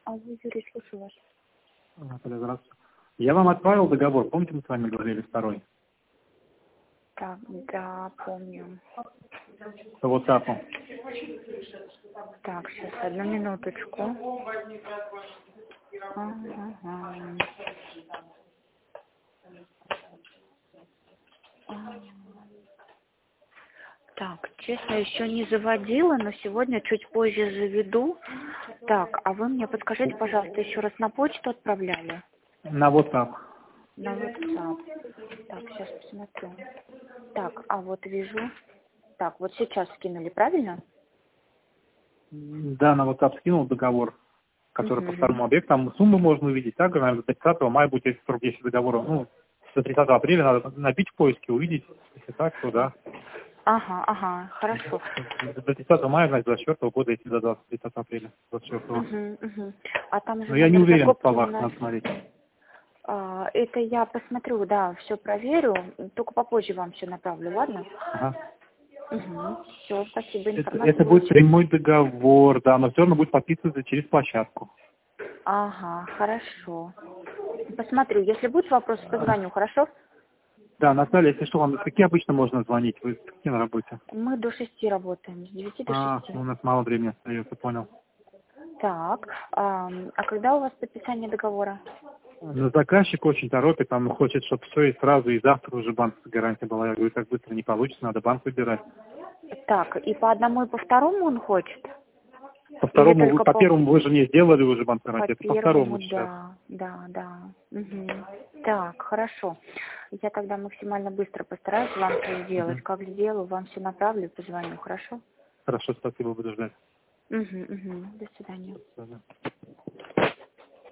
Алло, Юрий, слушаю вас. Здравствуйте. Я вам отправил договор. Помните, мы с вами говорили второй? Так, да, помню. По WhatsApp. Так, сейчас, одну минуточку. Ага. Так, честно, еще не заводила, но сегодня чуть позже заведу. Так, а вы мне подскажите, пожалуйста, еще раз, на почту отправляли? На WhatsApp. На WhatsApp. Так, сейчас посмотрю. Так, а вот вижу. Так, вот сейчас скинули, правильно? Да, на WhatsApp скинул договор, который по второму объекту. Там сумму можно увидеть. Так, наверное, до 30 мая будет, если срок действия договора. Ну, до 30 апреля надо набить в поиске, увидеть. Если так, то да. Ага, хорошо. До 30 мая, значит, 24 года, если до 30 апреля 24. А там же Но я не номер уверен в закупки у словах, нас... надо смотреть. Это я посмотрю, да, все проверю. Только попозже вам все направлю, ладно? Ага. Все, спасибо, информация. Это будет прямой договор, да, но все равно будет подписываться через площадку. Ага, хорошо. Посмотрю, если будут вопросы, позвоню, хорошо? Да, Наталья, если что, вам какие обычно можно звонить? Вы какие на работе? Мы до 6 работаем, с 9 до 6. У нас мало времени остается, понял. Так, а когда у вас подписание договора? Но заказчик очень торопит, он хочет, чтобы все и сразу, и завтра уже банковская гарантия была. Я говорю, так быстро не получится, надо банк выбирать. Так, и по одному, и по второму он хочет? По второму, только по первому вы же не сделали уже банк гарантии, это по второму первому, сейчас. да. Так, хорошо. Я тогда максимально быстро постараюсь вам все сделать. Как сделаю, вам все направлю и позвоню, хорошо? Хорошо, спасибо, буду ждать. До свидания. До свидания.